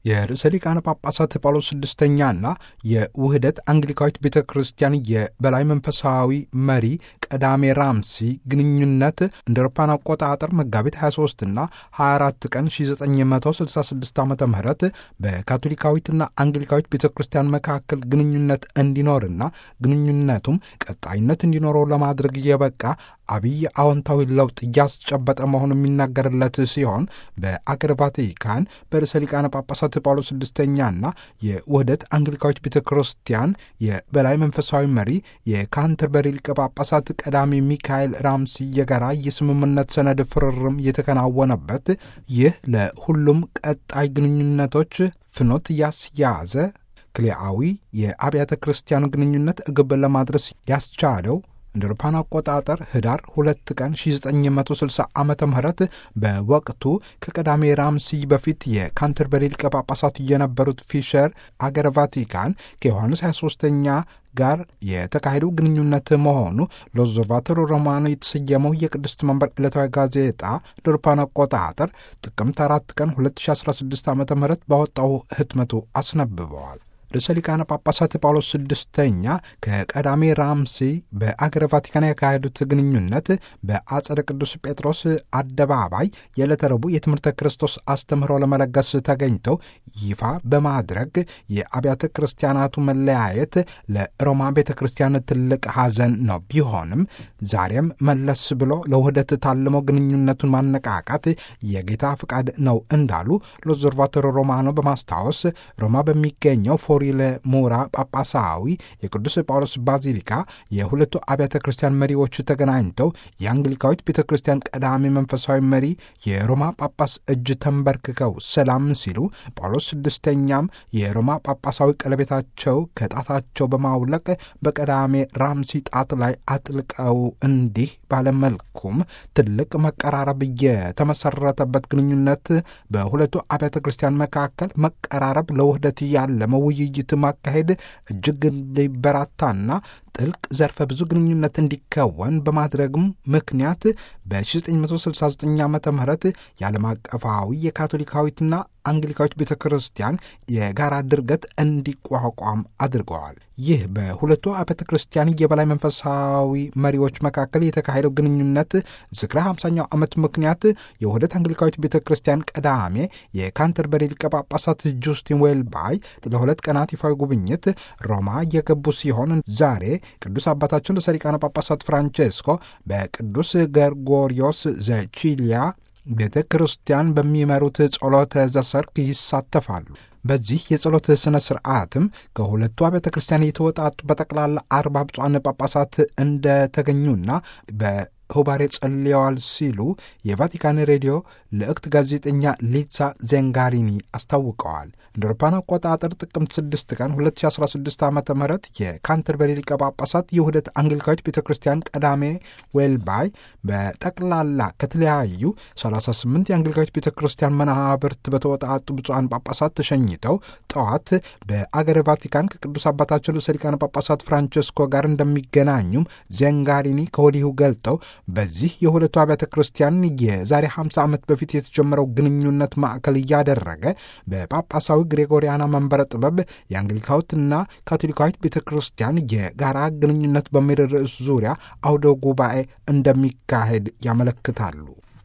የርዕሰ ሊቃነ ጳጳሳት ጳውሎስ ስድስተኛና የውህደት አንግሊካዊት ቤተ ክርስቲያን የበላይ መንፈሳዊ መሪ ቀዳሜ ራምሲ ግንኙነት እንደ አውሮፓውያን አቆጣጠር መጋቢት 23ና 24 ቀን 1966 ዓ ም በካቶሊካዊትና አንግሊካዊት ቤተ ክርስቲያን መካከል ግንኙነት እንዲኖርና ግንኙነቱም ቀጣይነት እንዲኖረው ለማድረግ የበቃ አብይ አዎንታዊ ለውጥ እያስጨበጠ መሆኑ የሚናገርለት ሲሆን በአገረ ቫቲካን በርዕሰ ሊቃነ ጳጳሳት ጳውሎስ ስድስተኛና የውህደት አንግሊካዊት ቤተ ክርስቲያን የበላይ መንፈሳዊ መሪ የካንተርበሪ ሊቀ ጳጳሳት ቀዳሚ ሚካኤል ራምሲ የጋራ የስምምነት ሰነድ ፍርርም የተከናወነበት ይህ ለሁሉም ቀጣይ ግንኙነቶች ፍኖት ያስያዘ ክልአዊ የአብያተ ክርስቲያኑ ግንኙነት ግብ ለማድረስ ያስቻለው እንደ አውሮፓውያን አቆጣጠር ህዳር 2 ቀን 1960 ዓመተ ምህረት በወቅቱ ከቀዳሜ ራምሲ በፊት የካንተርበሪ ሊቀ ጳጳሳት የነበሩት ፊሸር አገረ ቫቲካን ከዮሐንስ 23ኛ ጋር የተካሄደው ግንኙነት መሆኑ ሎዞርቫቶሮ ሮማኖ የተሰየመው የቅድስት መንበር ዕለታዊ ጋዜጣ እንደ አውሮፓውያን አቆጣጠር ጥቅምት 4 ቀን 2016 ዓ ም ባወጣው ህትመቱ አስነብበዋል። ርዕሰ ሊቃነ ጳጳሳት ጳውሎስ ስድስተኛ ከቀዳሜ ራምሲ በአገረ ቫቲካን ያካሄዱት ግንኙነት በአጸደ ቅዱስ ጴጥሮስ አደባባይ የዕለተ ረቡዕ የትምህርተ ክርስቶስ አስተምህሮ ለመለገስ ተገኝተው ይፋ በማድረግ የአብያተ ክርስቲያናቱ መለያየት ለሮማ ቤተ ክርስቲያን ትልቅ ሐዘን ነው። ቢሆንም ዛሬም መለስ ብሎ ለውህደት ታልሞ ግንኙነቱን ማነቃቃት የጌታ ፍቃድ ነው እንዳሉ ሎዞርቫቶሮ ሮማኖ በማስታወስ ሮማ በሚገኘው ፎሪለ ሞራ ጳጳሳዊ የቅዱስ ጳውሎስ ባዚሊካ የሁለቱ አብያተ ክርስቲያን መሪዎች ተገናኝተው የአንግሊካዊት ቤተ ክርስቲያን ቀዳሚ መንፈሳዊ መሪ የሮማ ጳጳስ እጅ ተንበርክከው ሰላም ሲሉ ጳውሎስ ስድስተኛም የሮማ ጳጳሳዊ ቀለቤታቸው ከጣታቸው በማውለቅ በቀዳሜ ራምሲ ጣት ላይ አጥልቀው እንዲህ ባለመልኩም ትልቅ መቀራረብ የተመሰረተበት ግንኙነት በሁለቱ አብያተ ክርስቲያን መካከል መቀራረብ ለውህደት ያለመ ውይይት ማካሄድ እጅግ ሊበራታና ጥልቅ ዘርፈ ብዙ ግንኙነት እንዲከወን በማድረግም ምክንያት በ1969 ዓ ም የዓለም አቀፋዊ የካቶሊካዊትና አንግሊካዊት ቤተ ክርስቲያን የጋራ ድርገት እንዲቋቋም አድርገዋል። ይህ በሁለቱ አብያተ ክርስቲያን የበላይ መንፈሳዊ መሪዎች መካከል የተካሄደው ግንኙነት ዝክረ 50ኛው ዓመት ምክንያት የውህደት አንግሊካዊት ቤተ ክርስቲያን ቀዳሜ የካንተርበሪ ሊቀ ጳጳሳት ጁስቲን ዌልባይ ለሁለት ቀናት ይፋዊ ጉብኝት ሮማ የገቡ ሲሆን ዛሬ ቅዱስ አባታችን ርዕሰ ሊቃነ ጳጳሳት ፍራንቼስኮ በቅዱስ ገርጎሪዮስ ዘቺሊያ ቤተ ክርስቲያን በሚመሩት ጸሎተ ዘሰርክ ይሳተፋሉ። በዚህ የጸሎት ሥነ ሥርዓትም ከሁለቱ ቤተ ክርስቲያን የተወጣጡ በጠቅላላ 40 ብፁዓን ጳጳሳት እንደተገኙና በሁባሬ ጸልየዋል ሲሉ የቫቲካን ሬዲዮ ልዕክት ጋዜጠኛ ሊዛ ዜንጋሪኒ አስታውቀዋል። እንደ አውሮፓውያን አቆጣጠር ጥቅምት 6 ቀን 2016 ዓ ም የካንተርበሪ ሊቀ ጳጳሳት የውህደት አንግሊካዊት ቤተ ክርስቲያን ቀዳሜ ዌልባይ በጠቅላላ ከተለያዩ 38 የአንግሊካዊት ቤተ ክርስቲያን መናብርት በተወጣጡ ብፁዓን ጳጳሳት ተሸኝተው ጠዋት በአገረ ቫቲካን ከቅዱስ አባታችን ርዕሰ ሊቃነ ጳጳሳት ፍራንቼስኮ ጋር እንደሚገናኙም ዜንጋሪኒ ከወዲሁ ገልጠው በዚህ የሁለቱ አብያተ ክርስቲያን የዛሬ 50 ዓመት በፊት የተጀመረው ግንኙነት ማዕከል እያደረገ በጳጳሳዊ ግሬጎሪያና መንበረ ጥበብ የአንግሊካዊትና ካቶሊካዊት ቤተ ክርስቲያን የጋራ ግንኙነት በሚል ርዕስ ዙሪያ አውደ ጉባኤ እንደሚካሄድ ያመለክታሉ።